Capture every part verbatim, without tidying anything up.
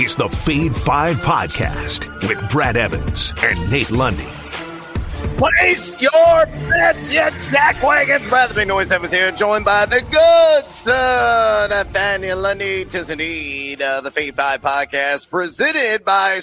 is the Fade five Podcast with Brad Evans and Nate Lundy. Place your bets, you jackwagons. Brad the Big Noise Evans here, joined by the good son, Nathaniel Lundy. Tis indeed uh, the Fade five Podcast, presented by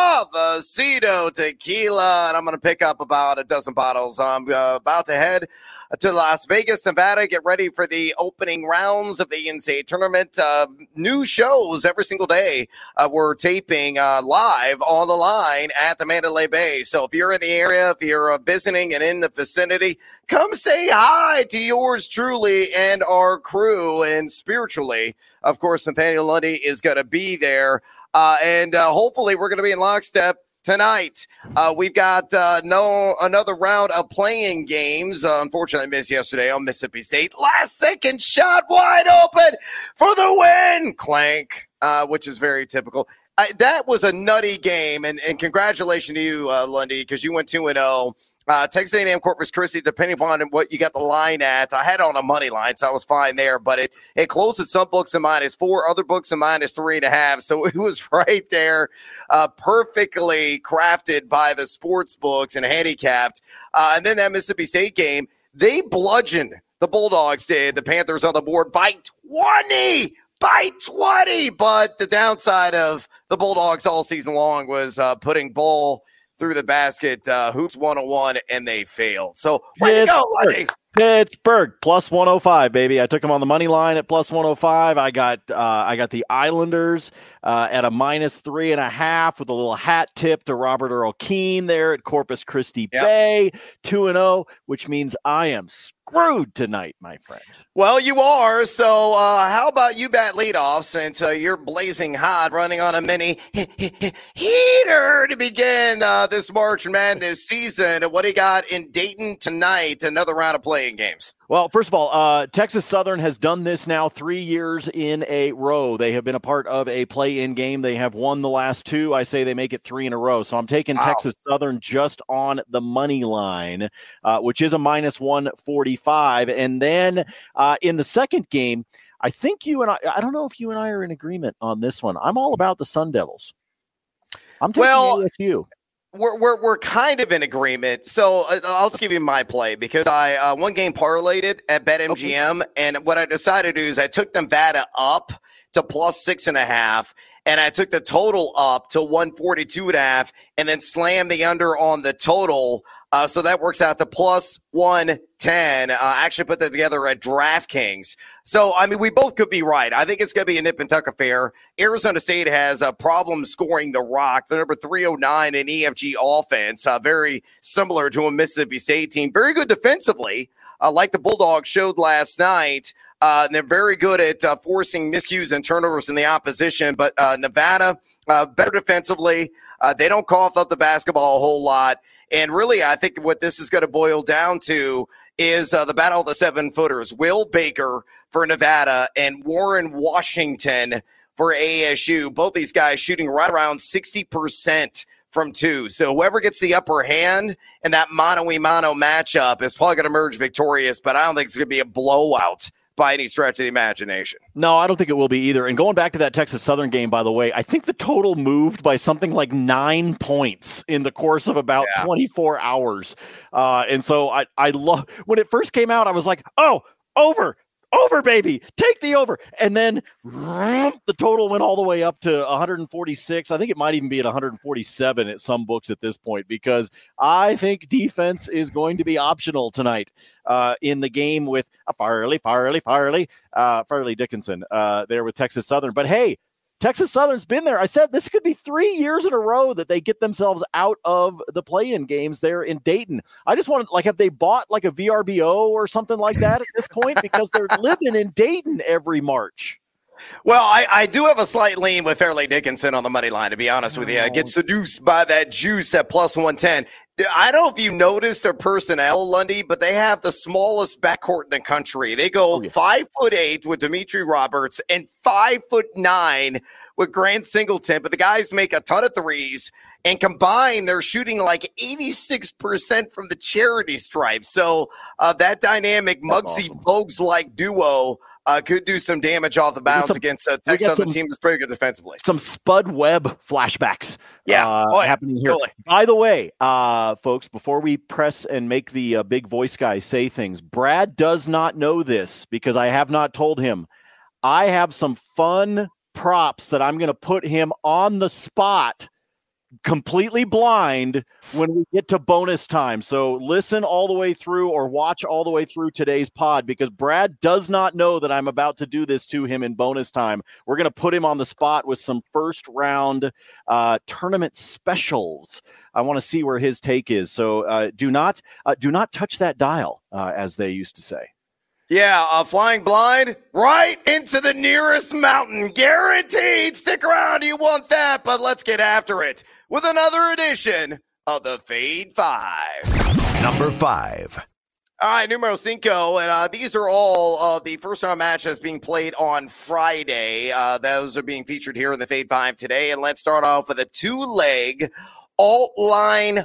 Suavecito Tequila. And I'm going to pick up about a dozen bottles. I'm uh, about to head to Las Vegas, Nevada. Get ready for the opening rounds of the N C A A tournament. Uh, new shows every single day. Uh, we're taping uh, live on the line at the Mandalay Bay. So if you're in the area, if you're uh, visiting and in the vicinity, come say hi to yours truly and our crew. And spiritually, of course, Nathaniel Lundy is going to be there. Uh, and uh, hopefully we're going to be in lockstep tonight. Uh, we've got uh, no another round of playing games. Uh, unfortunately, I missed yesterday on Mississippi State. Last second shot wide open for the win. Clank, uh, which is very typical. I, that was a nutty game, and, and congratulations to you, uh, Lundy, because you went two and oh. Uh, Texas A and M Corpus Christi, depending upon what you got the line at, I had on a money line, so I was fine there. But it it closed at some books in minus four, other books in minus three and a half. So it was right there, uh, perfectly crafted by the sports books and handicapped. Uh, and then that Mississippi State game, they bludgeoned the Bulldogs did the Panthers on the board by twenty. By twenty. But the downside of the Bulldogs all season long was uh, putting Bull through the basket, uh, hoops one oh one, and they failed. So, way to go, Lundy. Pittsburgh plus one oh five, baby. I took them on the money line at plus one oh five. I got uh, I got the Islanders uh, at a minus three and a half with a little hat tip to Robert Earl Keane there at Corpus Christi Yep. Bay, two and oh, which means I am screwed tonight, my friend. Well, you are. So uh, how about you bat leadoff since uh, you're blazing hot, running on a mini heater to begin uh, this March Madness season. What do you got in Dayton tonight? Another round of playing games. Well, first of all, uh, Texas Southern has done this now three years in a row. They have been a part of a play-in game. They have won the last two. I say they make it three in a row. So I'm taking Wow. Texas Southern just on the money line, uh, which is a minus one forty-five. And then uh, in the second game, I think you and I, I don't know if you and I are in agreement on this one. I'm all about the Sun Devils. I'm taking Well, A S U. We're, we're we're kind of in agreement. So uh, I'll just give you my play because I uh, one game parlayed it at BetMGM, okay. And what I decided to do is I took Nevada up to plus six and a half, and I took the total up to one forty-two and a half, and then slammed the under on the total. Uh, so that works out to plus one ten. Uh, I actually put that together at DraftKings. So, I mean, we both could be right. I think it's going to be a nip and tuck affair. Arizona State has a problem scoring the rock. The number three oh nine in E F G offense, uh, very similar to a Mississippi State team. Very good defensively, uh, like the Bulldogs showed last night. Uh, they're very good at uh, forcing miscues and turnovers in the opposition. But uh, Nevada, uh, better defensively. Uh, they don't cough up the basketball a whole lot. And really, I think what this is going to boil down to is uh, the battle of the seven-footers. Will Baker for Nevada and Warren Washington for A S U. Both these guys shooting right around sixty percent from two. So whoever gets the upper hand in that mano-a-mano matchup is probably going to emerge victorious, but I don't think it's going to be a blowout by any stretch of the imagination. No, I don't think it will be either. And going back to that Texas Southern game, by the way, I think the total moved by something like nine points in the course of about yeah. twenty-four hours. Uh, and so I, I love when it first came out, I was like, oh, over, over, baby, take the over. And then the total went all the way up to one forty-six. I think it might even be at one forty-seven at some books at this point, because I think defense is going to be optional tonight uh, in the game with a Farley, Farley, Farley, uh, Farley Dickinson uh, there with Texas Southern. But hey, Texas Southern's been there. I said this could be three years in a row that they get themselves out of the play-in games there in Dayton. I just want to, like, have they bought like a V R B O or something like that at this point? Because they're living in Dayton every March. Well, I, I do have a slight lean with Fairleigh Dickinson on the money line, to be honest with you. I get seduced by that juice at plus one ten. I don't know if you noticed their personnel, Lundy, but they have the smallest backcourt in the country. They go oh, yeah. five foot eight with Dimitri Roberts and five foot nine with Grant Singleton. But the guys make a ton of threes, and combined, they're shooting like eighty-six percent from the charity stripe. So uh, that dynamic Muggsy awesome. Bogues-like duo uh, could do some damage off the bounce some, against a Texas Southern team that's pretty good defensively. Some Spud Webb flashbacks yeah. Uh, oh, yeah. happening here. Totally. By the way, uh, folks, before we press and make the uh, big voice guy say things, Brad does not know this because I have not told him. I have some fun props that I'm going to put him on the spot completely blind when we get to bonus time. So listen all the way through or watch all the way through today's pod because Brad does not know that I'm about to do this to him in bonus time. We're going to put him on the spot with some first round uh, tournament specials. I want to see where his take is. So uh, do not uh, do not touch that dial, uh, as they used to say. Yeah, uh, flying blind right into the nearest mountain. Guaranteed. Stick around. You want that, but let's get after it with another edition of the Fade Five. Number five. All right, numero cinco, and uh, these are all of the first-round matches being played on Friday. Uh, those are being featured here in the Fade Five today, and let's start off with a two-leg alt line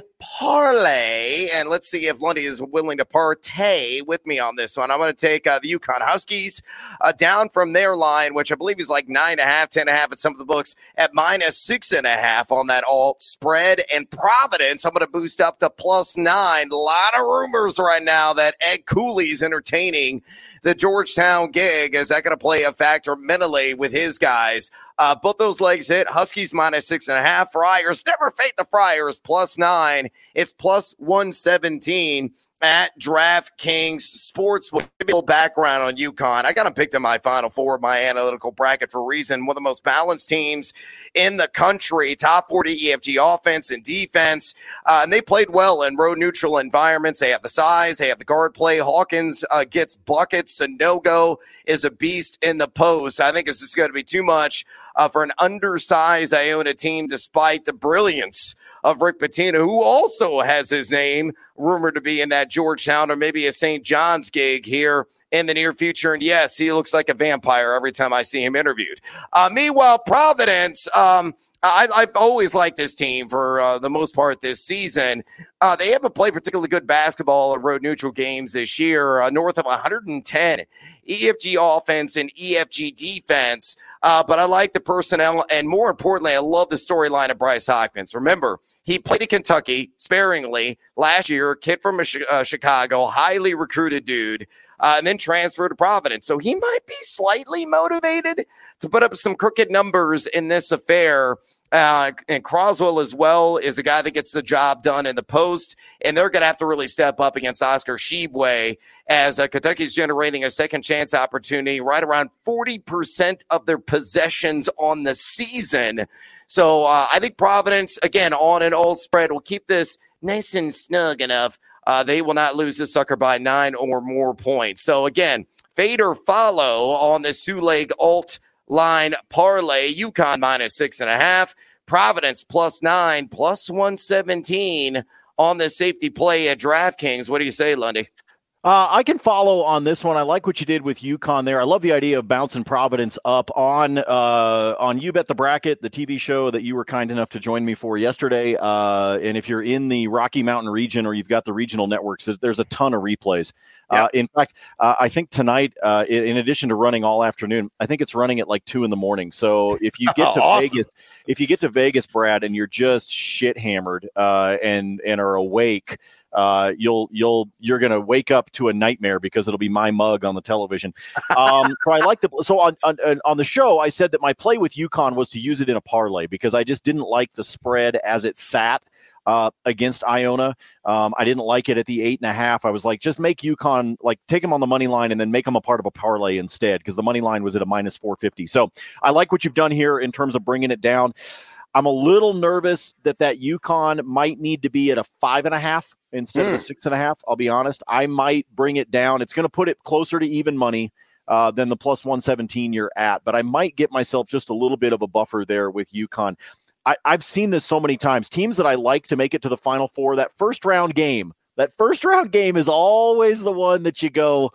parlay, and let's see if Lundy is willing to partay with me on this one. I'm going to take uh, the UConn Huskies uh, down from their line, which I believe is like nine and a half, ten and a half at some of the books, at minus six and a half on that alt spread. And Providence, I'm going to boost up to plus nine. A lot of rumors right now that Ed Cooley's entertaining the Georgetown gig. Is that going to play a factor mentally with his guys? Uh, both those legs hit. Huskies minus six and a half. Friars, never fade the Friars, plus nine. It's plus one seventeen at DraftKings Sports. With a little background on UConn. I got them picked in my Final Four of my analytical bracket for a reason. One of the most balanced teams in the country. Top forty E F G offense and defense. Uh, and they played well in road neutral environments. They have the size. They have the guard play. Hawkins uh, gets buckets. Sanogo is a beast in the post. I think this is going to be too much uh, for an undersized Iona team, despite the brilliance of Rick Pitino, who also has his name rumored to be in that Georgetown or maybe a Saint John's gig here in the near future. And yes, he looks like a vampire every time I see him interviewed. Uh, meanwhile, Providence, um, I, I've always liked this team for uh, the most part this season. Uh, they haven't played particularly good basketball in road neutral games this year, uh, north of one hundred ten E F G offense and E F G defense. Uh, but I like the personnel, and more importantly, I love the storyline of Bryce Hopkins. Remember, he played at Kentucky sparingly last year, kid from uh, Chicago, highly recruited dude, uh, and then transferred to Providence. So he might be slightly motivated to put up some crooked numbers in this affair. Uh, and Croswell as well is a guy that gets the job done in the post, and they're going to have to really step up against Oscar Tshiebwe as uh, Kentucky's generating a second chance opportunity, right around forty percent of their possessions on the season. So uh, I think Providence, again, on an old spread, will keep this nice and snug enough. Uh, they will not lose this sucker by nine or more points. So again, fade or follow on this two-leg alt line parlay. UConn minus six and a half, Providence plus nine, plus one seventeen on the safety play at DraftKings. What do you say, Lundy? Uh, I can follow on this one. I like what you did with UConn there. I love the idea of bouncing Providence up on uh, on You Bet the Bracket, the T V show that you were kind enough to join me for yesterday. Uh, and if you're in the Rocky Mountain region or you've got the regional networks, there's a ton of replays. Yeah. Uh, in fact, uh, I think tonight, uh, in, in addition to running all afternoon, I think it's running at like two in the morning. So if you get to awesome. Vegas, if you get to Vegas, Brad, and you're just shit hammered uh, and and are awake, uh, you'll you'll you're gonna wake up to a nightmare because it'll be my mug on the television. Um, so I like to. So on, on on the show, I said that my play with UConn was to use it in a parlay because I just didn't like the spread as it sat. Uh, against Iona. Um, I didn't like it at the eight and a half. I was like, just make UConn, like take them on the money line and then make them a part of a parlay instead, because the money line was at a minus four fifty. So I like what you've done here in terms of bringing it down. I'm a little nervous that that UConn might need to be at a five and a half instead mm. of a six and a half. I'll be honest. I might bring it down. It's going to put it closer to even money uh, than the plus one seventeen you're at, but I might get myself just a little bit of a buffer there with UConn. I, I've seen this so many times. Teams that I like to make it to the Final Four, that first round game, that first round game is always the one that you go,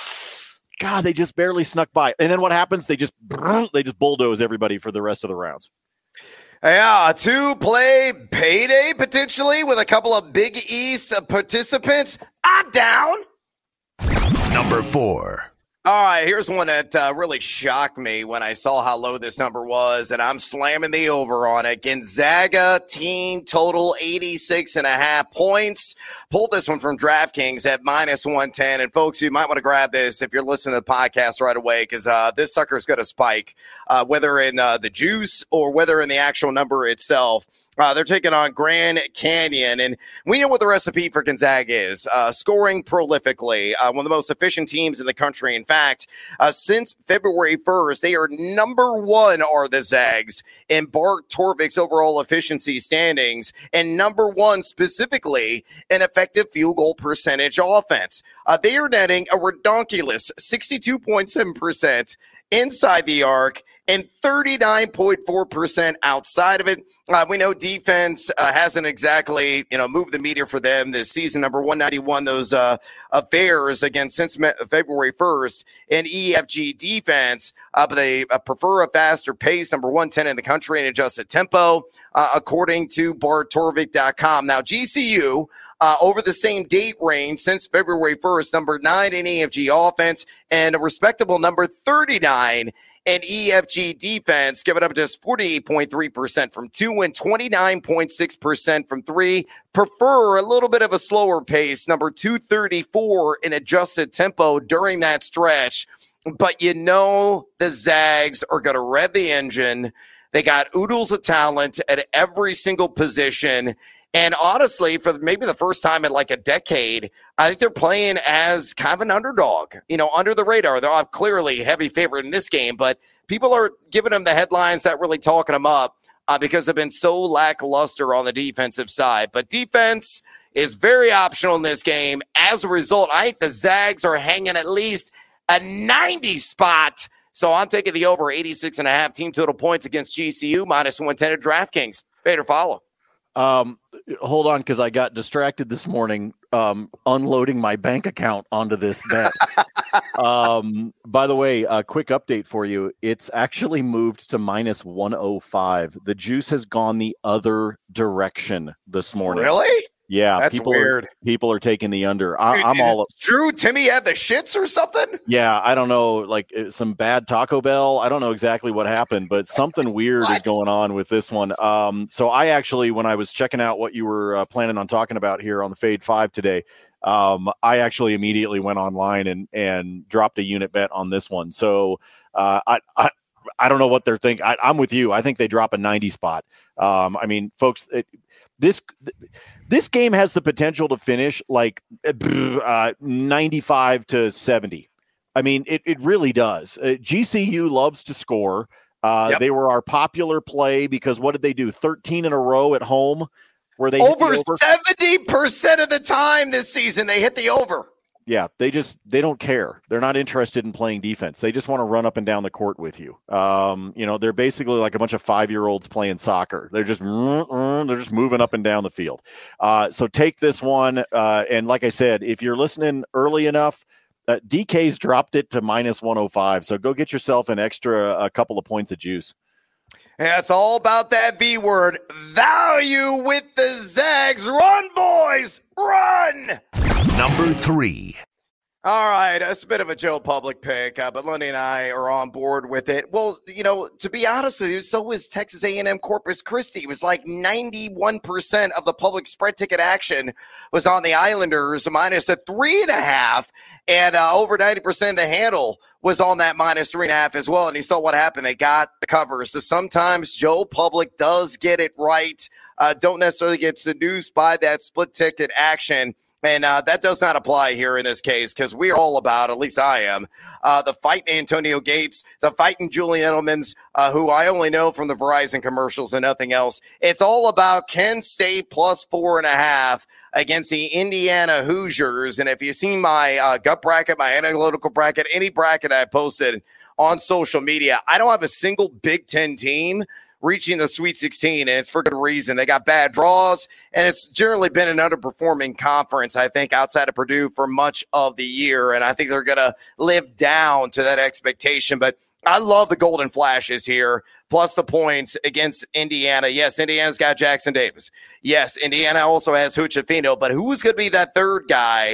God, they just barely snuck by. And then what happens? They just they just bulldoze everybody for the rest of the rounds. Yeah, two-play payday potentially with a couple of Big East participants. I'm down. Number four. All right, here's one that uh, really shocked me when I saw how low this number was, and I'm slamming the over on it. Gonzaga team total eighty-six and a half points. Pulled this one from DraftKings at minus one ten. And folks, you might want to grab this if you're listening to the podcast right away, because uh, this sucker is going to spike, uh, whether in uh, the juice or whether in the actual number itself. Uh, they're taking on Grand Canyon, and we know what the recipe for Gonzaga is. Uh, scoring prolifically, uh, one of the most efficient teams in the country. In fact, uh, since February first, they are number one, are the Zags, in Bart Torvik's overall efficiency standings, and number one specifically in effective field goal percentage offense. Uh, they are netting a redonkulous sixty-two point seven percent inside the arc and thirty-nine point four percent outside of it. Uh, we know defense uh, hasn't exactly, you know, moved the meter for them this season. Number one ninety-one, those uh, affairs again since me- February first in E F G defense, uh, but they uh, prefer a faster pace. Number one ten in the country in adjusted tempo, uh, according to Bart Torvik dot com. Now, G C U, Uh, over the same date range since February first, number nine in E F G offense and a respectable number thirty-nine in E F G defense, giving up just forty-eight point three percent from two and twenty-nine point six percent from three. Prefer a little bit of a slower pace, number two thirty-four in adjusted tempo during that stretch. But you know the Zags are going to rev the engine. They got oodles of talent at every single position. And honestly, for maybe the first time in like a decade, I think they're playing as kind of an underdog, you know, under the radar. They're clearly heavy favorite in this game, but people are giving them the headlines, not really talking them up uh, because they've been so lackluster on the defensive side. But defense is very optional in this game. As a result, I think the Zags are hanging at least a ninety spot. So I'm taking the over eighty-six and a half team total points against G C U, minus one ten at DraftKings. Fade or follow? Um, hold on, because I got distracted this morning um, unloading my bank account onto this bet. um, by the way, a quick update for you. It's actually moved to minus one oh five. The juice has gone the other direction this morning. Really? Yeah, that's people weird. Are, people are taking the under. I, I'm all Drew Timmy had the shits or something. Yeah, I don't know, like some bad Taco Bell. I don't know exactly what happened, but something weird is going on with this one. Um, so I actually, when I was checking out what you were uh, planning on talking about here on the Fade Five today, um, I actually immediately went online and and dropped a unit bet on this one. So uh, I. I I don't know what they're thinking. I, I'm with you. I think they drop a ninety spot. Um, I mean, folks, it, this this game has the potential to finish like uh, ninety-five to seventy. I mean, it, it really does. Uh, G C U loves to score. Uh, yep. They were our popular play because what did they do? thirteen in a row at home where they over, hit the over seventy percent of the time this season they hit the over. Yeah, they just they don't care. They're not interested in playing defense. They just want to run up and down the court with you. Um, you know, they're basically like a bunch of five-year-olds playing soccer. They're just they're just moving up and down the field. Uh, so take this one, uh, and like I said, if you're listening early enough, uh, D K's dropped it to minus one oh five. So go get yourself an extra a couple of points of juice. Yeah, it's all about that V word, value with the Zags. Run, boys, run! Number three. All right, it's a bit of a Joe Public pick, uh, but Lundy and I are on board with it. Well, you know, to be honest with you, so was Texas A and M Corpus Christi. It was like ninety-one percent of the public spread ticket action was on the Islanders, minus a three and a half, and uh, over ninety percent of the handle was on that minus three and a half as well. And you saw what happened. They got the cover. So sometimes Joe Public does get it right. Uh, don't necessarily get seduced by that split ticket action. And uh, that does not apply here in this case because we're all about, at least I am, uh, the fight Antonio Gates, the fighting Julian Edelman's, uh, who I only know from the Verizon commercials and nothing else. It's all about Kent State plus four and a half against the Indiana Hoosiers. And if you've seen my uh, gut bracket, my analytical bracket, any bracket I posted on social media, I don't have a single Big Ten team reaching the Sweet sixteen, and it's for good reason. They got bad draws, and it's generally been an underperforming conference, I think, outside of Purdue for much of the year, and I think they're going to live down to that expectation. But I love the Golden Flashes here, plus the points against Indiana. Yes, Indiana's got Jackson Davis. Yes, Indiana also has Huchefino, but who's going to be that third guy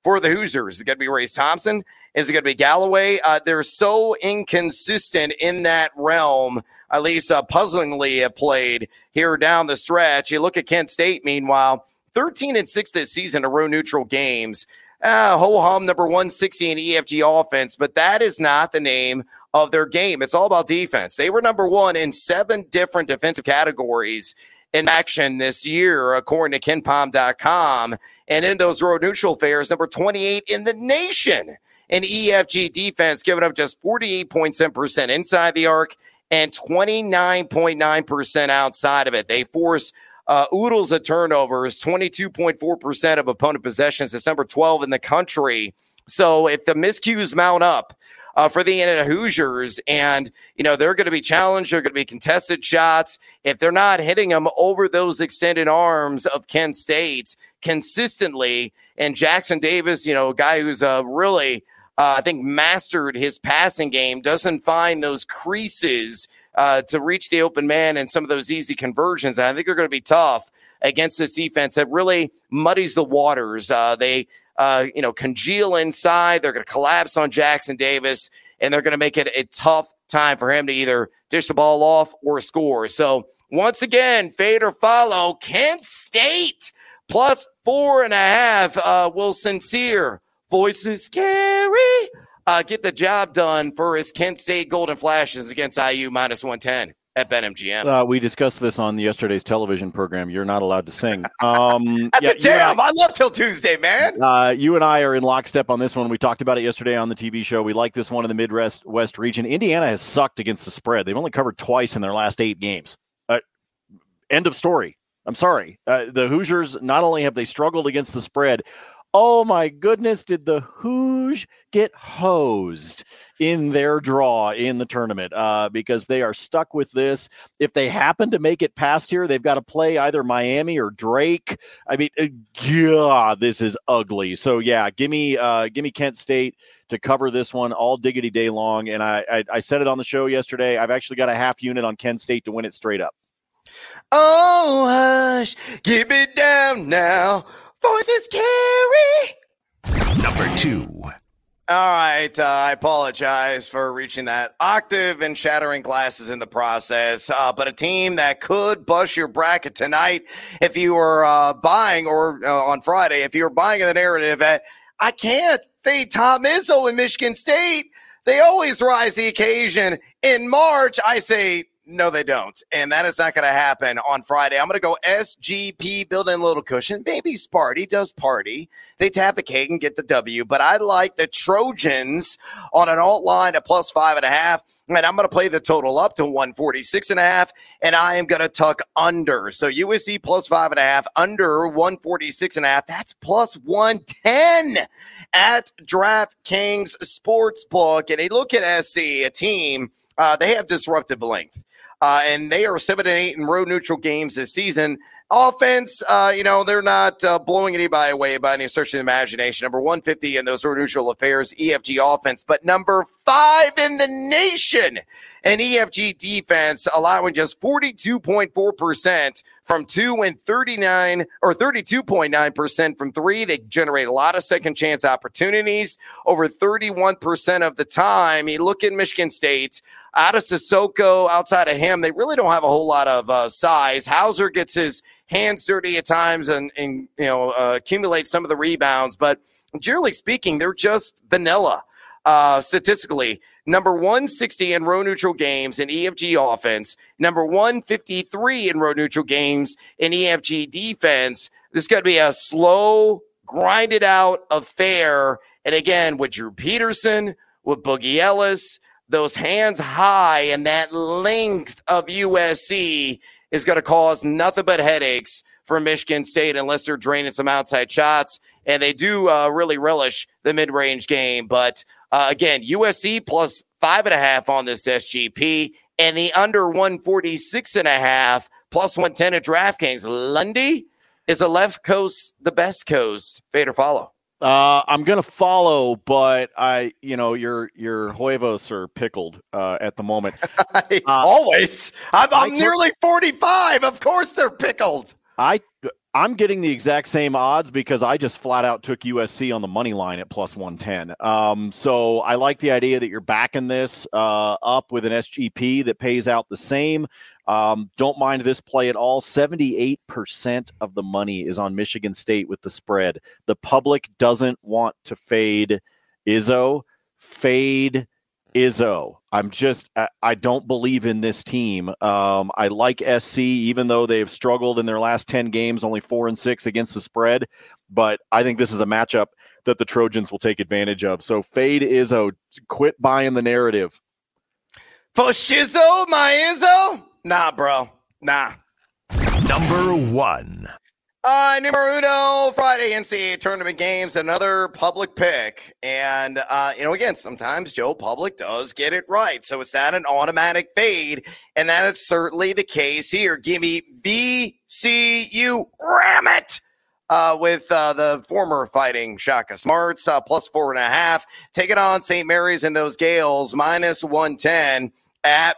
for the Hoosiers? Is it going to be Race Thompson? Is it going to be Galloway? Uh, they're so inconsistent in that realm, at least uh, puzzlingly have played here down the stretch. You look at Kent State, meanwhile, thirteen and six this season in row neutral games. Uh, ho-hum, number one sixty in E F G offense, but that is not the name of their game. It's all about defense. They were number one in seven different defensive categories in action this year, according to Ken Pom dot com. And in those road neutral fairs, number twenty-eight in the nation in E F G defense, giving up just forty-eight point seven percent inside the arc and twenty-nine point nine percent outside of it. They force uh, oodles of turnovers, twenty-two point four percent of opponent possessions. It's number twelve in the country. So if the miscues mount up uh, for the Indiana Hoosiers, and, you know, they're going to be challenged, they're going to be contested shots. If they're not hitting them over those extended arms of Kent State consistently, and Jackson Davis, you know, a guy who's uh, really, uh, I think, mastered his passing game, doesn't find those creases uh, to reach the open man and some of those easy conversions. And I think they're going to be tough against this defense that really muddies the waters. Uh, they, uh, you know, congeal inside. They're going to collapse on Jackson Davis, and they're going to make it a tough time for him to either dish the ball off or score. So once again, fade or follow, Kent State plus four and a half. Uh, will Sincere, voices scary, uh, get the job done for his Kent State Golden Flashes against I U minus one ten at BetMGM? Uh, we discussed this on yesterday's television program. You're not allowed to sing. Um, That's yeah, a jam. I, I love Till Tuesday, man. Uh, you and I are in lockstep on this one. We talked about it yesterday on the T V show. We like this one in the Midwest West region. Indiana has sucked against the spread. They've only covered twice in their last eight games. Uh, end of story. I'm sorry. Uh, the Hoosiers, not only have they struggled against the spread, oh my goodness, did the Hoosiers get hosed in their draw in the tournament uh, because they are stuck with this. If they happen to make it past here, they've got to play either Miami or Drake. I mean, uh, God, this is ugly. So yeah, give me, uh, give me Kent State to cover this one all diggity day long. And I, I, I said it on the show yesterday. I've actually got a half unit on Kent State to win it straight up. Oh, hush, keep it down now. Voices carry. Number two. All right. Uh, I apologize for reaching that octave and shattering glasses in the process. Uh, but a team that could bust your bracket tonight if you were uh, buying, or uh, on Friday, if you were buying the narrative that I can't fade Tom Izzo in Michigan State. They always rise the occasion. In March, I say, no, they don't. And that is not going to happen on Friday. I'm going to go S G P, build in a little cushion. Maybe Sparty does party. They tap the cake and get the W. But I like the Trojans on an alt line at plus five and a half. And I'm going to play the total up to one forty-six and a half. And I am going to tuck under. So U S C plus five and a half, under one forty-six and a half. That's plus one ten at DraftKings Sportsbook. And a look at S C, a team, uh, they have disruptive length. Uh, and they are seven and eight in road neutral games this season. Offense, uh, you know, they're not uh, blowing anybody away by any stretch of the imagination. Number one fifty in those road neutral affairs, E F G offense, but number five in the nation in E F G defense, allowing just forty-two point four percent from two and thirty-nine or thirty-two point nine percent from three. They generate a lot of second chance opportunities over thirty-one percent of the time. You look at Michigan State. Out of Sissoko, outside of him, they really don't have a whole lot of uh, size. Hauser gets his hands dirty at times and, and you know, uh, accumulates some of the rebounds. But generally speaking, they're just vanilla uh, statistically. Number one sixty in row neutral games in E F G offense. Number one fifty-three in row neutral games in E F G defense. This is going to be a slow, grinded out affair. And again, with Drew Peterson, with Boogie Ellis, those hands high and that length of U S C is going to cause nothing but headaches for Michigan State unless they're draining some outside shots. And they do uh, really relish the mid-range game. But uh, again, U S C plus five and a half on this S G P, and the under one forty-six and a half plus one ten at DraftKings. Lundy, is the left coast the best coast? Fade or follow? Uh, I'm going to follow, but I, you know, your your Huevos are pickled uh, at the moment. Uh, Always. I'm, I'm nearly forty-five. Of course they're pickled. I I'm getting the exact same odds because I just flat out took U S C on the money line at plus one ten. Um, so I like the idea that you're backing this uh, up with an S G P that pays out the same. Um, don't mind this play at all. seventy-eight percent of the money is on Michigan State with the spread. The public doesn't want to fade Izzo. Fade Izzo. I'm just, I, I don't believe in this team. Um, I like S C, even though they've struggled in their last ten games, only four and six against the spread. But I think this is a matchup that the Trojans will take advantage of. So fade Izzo. Quit buying the narrative. For Shizzo, my Izzo? Nah, bro. Nah. Number one. Uh, numero uno, Friday N C double A tournament games, another public pick. And, uh, you know, again, sometimes Joe Public does get it right. So it's not an automatic fade. And that is certainly the case here. Give me V C U, ram it! Uh, with uh, the former Fighting Shaka Smarts, uh, plus four and a half. Take it on Saint Mary's and those Gales, minus one ten. At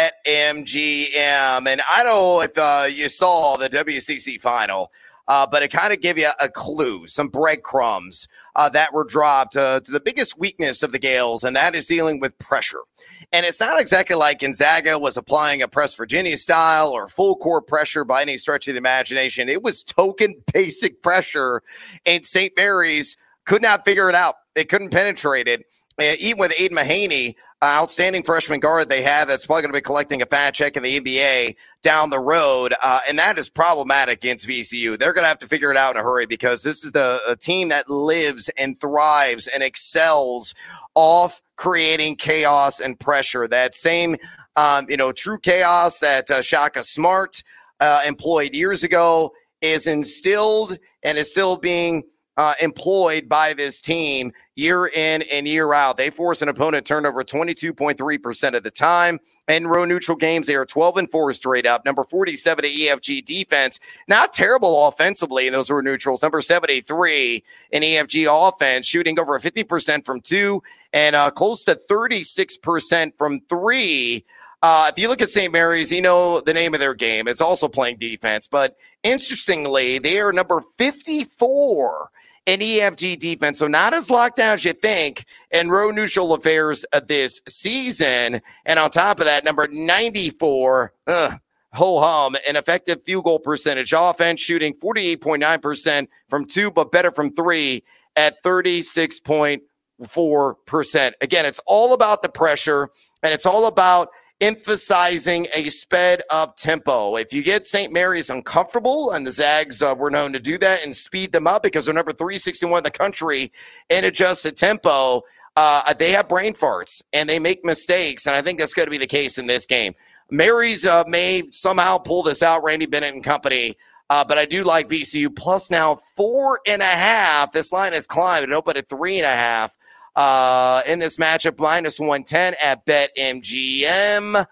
BetMGM. And I don't know if uh, you saw the W C C final, uh, but it kind of gave you a clue, some breadcrumbs uh, that were dropped uh, to the biggest weakness of the Gales, and that is dealing with pressure. And it's not exactly like Gonzaga was applying a Press Virginia style or full court pressure by any stretch of the imagination. It was token basic pressure, and Saint Mary's could not figure it out. They couldn't penetrate it. Uh, even with Aiden Mahaney, uh, outstanding freshman guard they have that's probably going to be collecting a fat check in the N B A down the road, uh, and that is problematic against V C U. They're going to have to figure it out in a hurry because this is the a team that lives and thrives and excels off creating chaos and pressure. That same, um, you know, true chaos that uh, Shaka Smart uh, employed years ago is instilled and is still being Uh, employed by this team year in and year out. They force an opponent turnover twenty-two point three percent of the time. In row neutral games, they are twelve and four straight up. Number forty-seven at E F G defense. Not terrible offensively in those row neutrals. Number seventy-three in E F G offense, shooting over fifty percent from two and uh, close to thirty-six percent from three. Uh, if you look at Saint Mary's, you know the name of their game. It's also playing defense. But interestingly, they are number fifty-four in E F G defense, so not as locked down as you think in row neutral affairs of this season. And on top of that, number ninety-four, ugh, ho-hum, an effective field goal percentage offense, shooting forty-eight point nine percent from two, but better from three at thirty-six point four percent. Again, it's all about the pressure, and it's all about emphasizing a sped up tempo. If you get Saint Mary's uncomfortable, and the Zags uh, were known to do that and speed them up because they're number three sixty-one in the country in adjusted tempo, uh, they have brain farts and they make mistakes. And I think that's going to be the case in this game. Mary's uh, may somehow pull this out, Randy Bennett and company. Uh, but I do like V C U plus now four and a half. This line has climbed. It opened at three and a half. Uh, in this matchup, minus one ten at BetMGM.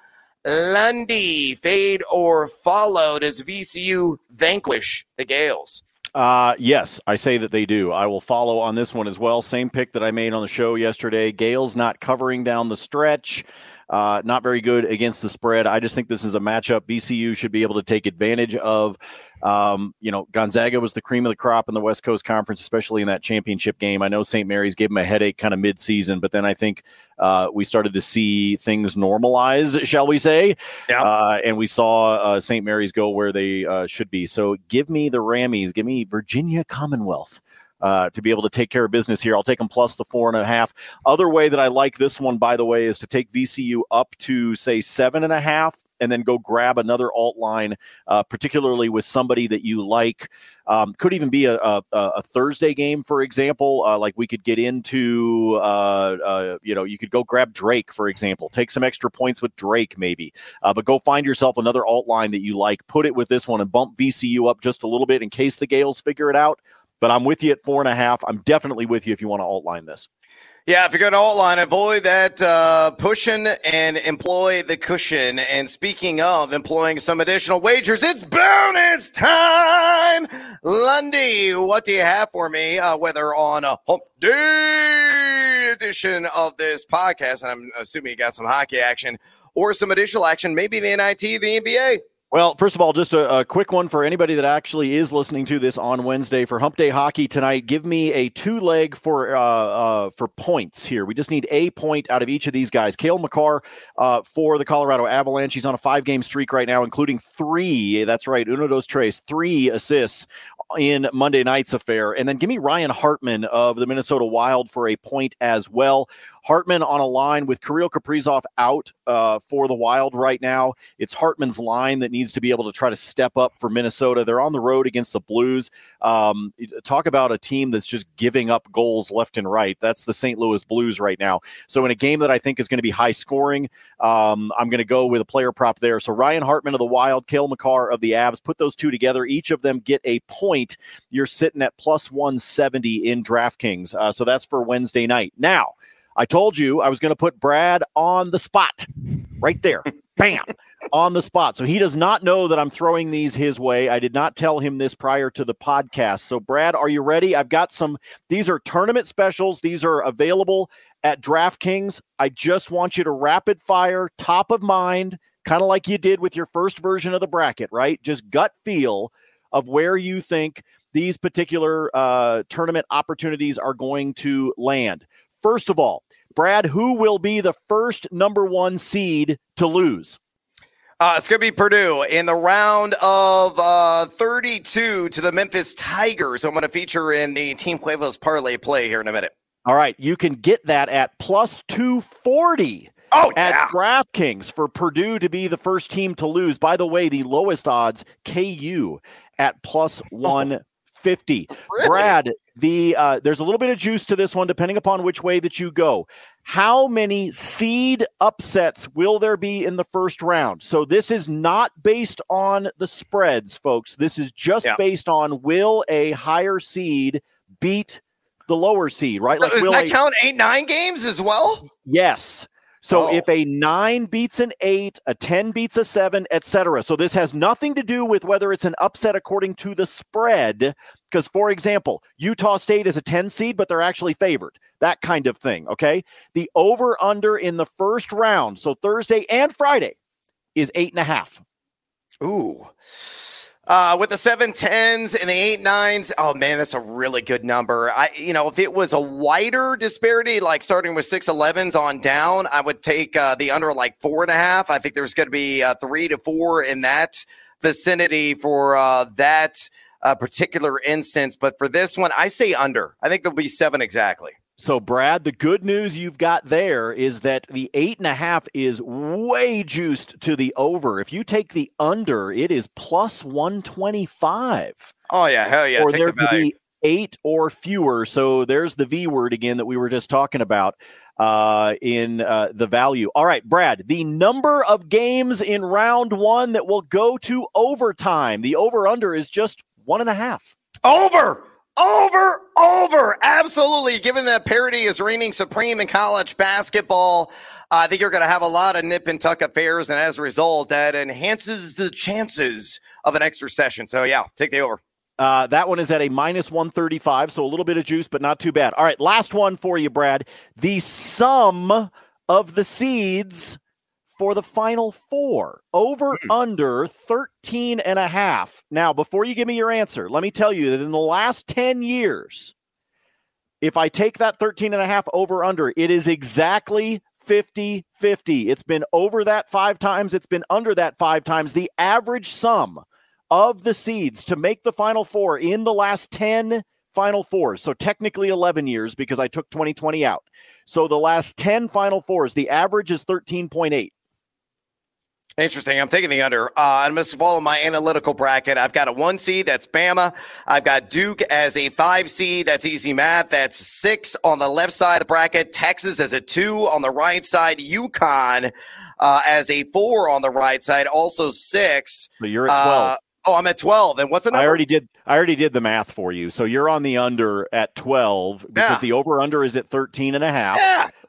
Lundy, fade or follow? Does V C U vanquish the Gales? Uh, yes, I say that they do. I will follow on this one as well. Same pick that I made on the show yesterday. Gales not covering down the stretch. Uh, not very good against the spread. I just think this is a matchup V C U should be able to take advantage of. Um, you know, Gonzaga was the cream of the crop in the West Coast Conference, especially in that championship game. I know Saint Mary's gave them a headache kind of mid-season, but then I think uh, we started to see things normalize, shall we say? Yep. Uh, and we saw uh, Saint Mary's go where they uh, should be. So give me the Rammies. Give me Virginia Commonwealth. Uh, to be able to take care of business here. I'll take them plus the four and a half. Other way that I like this one, by the way, is to take V C U up to, say, seven and a half and then go grab another alt line, uh, particularly with somebody that you like. Um, could even be a, a, a Thursday game, for example. Uh, like we could get into, uh, uh, you know, you could go grab Drake, for example. Take some extra points with Drake, maybe. Uh, but go find yourself another alt line that you like. Put it with this one and bump V C U up just a little bit in case the Gales figure it out. But I'm with you at four and a half. I'm definitely with you if you want to alt-line this. Yeah, if you're going to alt-line, avoid that uh, pushing and employ the cushion. And speaking of employing some additional wagers, it's bonus time! Lundy, what do you have for me? Uh, whether on a hump day edition of this podcast, and I'm assuming you got some hockey action, or some additional action, maybe the N I T, the N B A. Well, first of all, just a, a quick one for anybody that actually is listening to this on Wednesday for Hump Day Hockey tonight. Give me a two-leg for uh, uh, for points here. We just need a point out of each of these guys. Cale Makar uh, for the Colorado Avalanche. He's on a five-game streak right now, including three. That's right, uno, dos, tres, three assists in Monday night's affair. And then give me Ryan Hartman of the Minnesota Wild for a point as well. Hartman on a line with Kirill Kaprizov out uh, for the Wild right now. It's Hartman's line that needs to be able to try to step up for Minnesota. They're on the road against the Blues. Um, talk about a team that's just giving up goals left and right. That's the Saint Louis Blues right now. So in a game that I think is going to be high scoring, um, I'm going to go with a player prop there. So Ryan Hartman of the Wild, Cale Makar of the Avs, put those two together. Each of them get a point. You're sitting at plus one seventy in DraftKings. Uh, so that's for Wednesday night. Now, I told you I was going to put Brad on the spot right there. Bam. On the spot. So he does not know that I'm throwing these his way. I did not tell him this prior to the podcast. So Brad, are you ready? I've got some, these are tournament specials. These are available at DraftKings. I just want you to rapid fire, top of mind, kind of like you did with your first version of the bracket, right? Just gut feel of where you think these particular uh, tournament opportunities are going to land. First of all, Brad, who will be the first number one seed to lose? Uh, it's going to be Purdue in the round of uh, thirty-two to the Memphis Tigers. I'm going to feature in the Team Huevos parlay play here in a minute. All right. You can get that at plus two forty oh, at yeah. DraftKings for Purdue to be the first team to lose. By the way, the lowest odds, K U at plus one fifty. Really? Brad, the uh, there's a little bit of juice to this one depending upon which way that you go. How many seed upsets will there be in the first round? So this is not based on the spreads, folks. This is just yeah. based on will a higher seed beat the lower seed, right? So like, does will that a, count eight, nine games as well? Yes. So oh. if a nine beats an eight, a ten beats a seven, et cetera. So this has nothing to do with whether it's an upset according to the spread. Because, for example, Utah State is a ten seed, but they're actually favored. That kind of thing, okay? The over-under in the first round, so Thursday and Friday, is eight and a half. Ooh. Uh, with the seven tens and the eight nines, oh man, that's a really good number. I, you know, if it was a wider disparity, like starting with six elevens on down, I would take uh, the under like four and a half. I think there's going to be uh, three to four in that vicinity for uh, that uh, particular instance. But for this one, I say under. I think there'll be seven exactly. So, Brad, the good news you've got there is that the eight and a half is way juiced to the over. If you take the under, it is plus one twenty-five. Oh, yeah. Hell yeah. Or take there the value. Be eight or fewer. So there's the V word again that we were just talking about uh, in uh, the value. All right, Brad, the number of games in round one that will go to overtime. The over under is just one and a half. Over. Over, over, absolutely. Given that parity is reigning supreme in college basketball, uh, I think you're going to have a lot of nip and tuck affairs, and as a result, that enhances the chances of an extra session. So, yeah, take the over. Uh, that one is at a minus one thirty-five, so a little bit of juice, but not too bad. All right, last one for you, Brad. The sum of the seeds for the Final Four, over mm. under thirteen and a half. Now, before you give me your answer, let me tell you that in the last ten years, if I take that thirteen and a half over under, it is exactly fifty fifty. It's been over that five times. It's been under that five times. The average sum of the seeds to make the Final Four in the last ten Final Fours, so technically eleven years because I took twenty twenty out. So the last ten Final Fours, the average is thirteen point eight. Interesting. I'm taking the under. Uh, I'm going to follow my analytical bracket. I've got a one seed. That's Bama. I've got Duke as a five seed. That's easy math. That's six on the left side of the bracket. Texas as a two on the right side. UConn uh, as a four on the right side. Also six. So you're at twelve. Uh, oh, I'm at twelve. And what's the number? I already did. I already did the math for you. So you're on the under at twelve because yeah. the over under is at thirteen and a half. Yeah.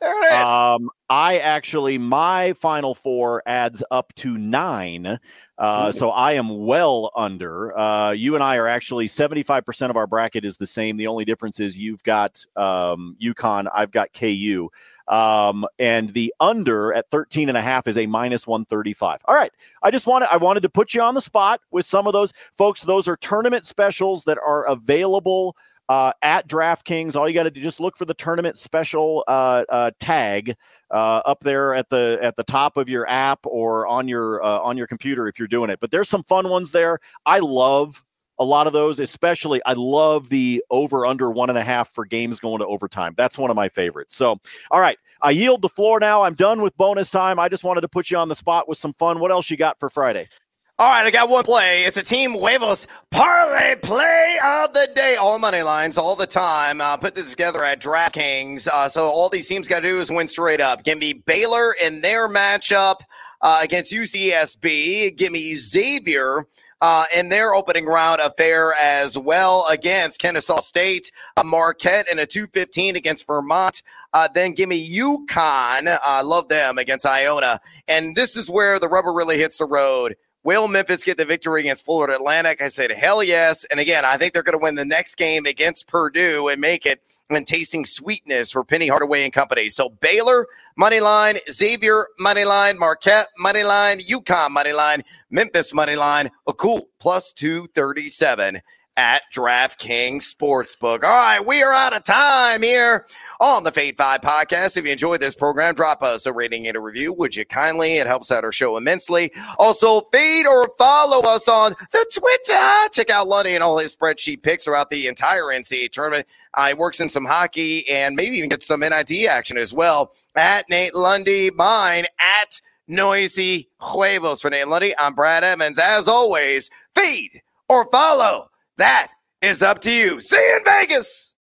There it is. Um, I actually, my final four adds up to nine. Uh, so I am well under. Uh, you and I are actually seventy-five percent of our bracket is the same. The only difference is you've got um, UConn, I've got K U. Um, and the under at thirteen and a half is a minus one thirty-five. All right. I just wanted, I wanted to put you on the spot with some of those folks. Those are tournament specials that are available uh, at DraftKings. All you got to do, just look for the tournament special uh, uh, tag uh, up there at the, at the top of your app or on your, uh, on your computer if you're doing it, but there's some fun ones there. I love a lot of those, especially I love the over under one and a half for games going to overtime. That's one of my favorites. So, all right, I yield the floor now. I'm done with bonus time. I just wanted to put you on the spot with some fun. What else you got for Friday? All right, I got one play. It's a Team Huevos parlay play of the day. All money lines, all the time. Uh, put this together at DraftKings. Uh, so all these teams got to do is win straight up. Give me Baylor in their matchup uh, against U C S B. Give me Xavier Uh, in their opening round affair as well against Kennesaw State, uh, Marquette in a two fifteen against Vermont. Uh, then give me UConn. I uh, love them against Iona. And this is where the rubber really hits the road. Will Memphis get the victory against Florida Atlantic? I said, hell yes. And again, I think they're going to win the next game against Purdue and make it and tasting sweetness for Penny Hardaway and company. So Baylor, money line, Xavier, money line, Marquette, money line, UConn, money line, Memphis, money line, a cool plus two thirty-seven at DraftKings Sportsbook. All right, we are out of time here on the Fade five podcast. If you enjoyed this program, drop us a rating and a review. Would you kindly? It helps out our show immensely. Also, feed or follow us on the Twitter. Check out Lundy and all his spreadsheet picks throughout the entire N C double A tournament. Uh, he works in some hockey and maybe even get some N I T action as well. At Nate Lundy, mine at Noisy Huevos. For Nate Lundy, I'm Brad Evans. As always, feed or follow. That is up to you. See you in Vegas.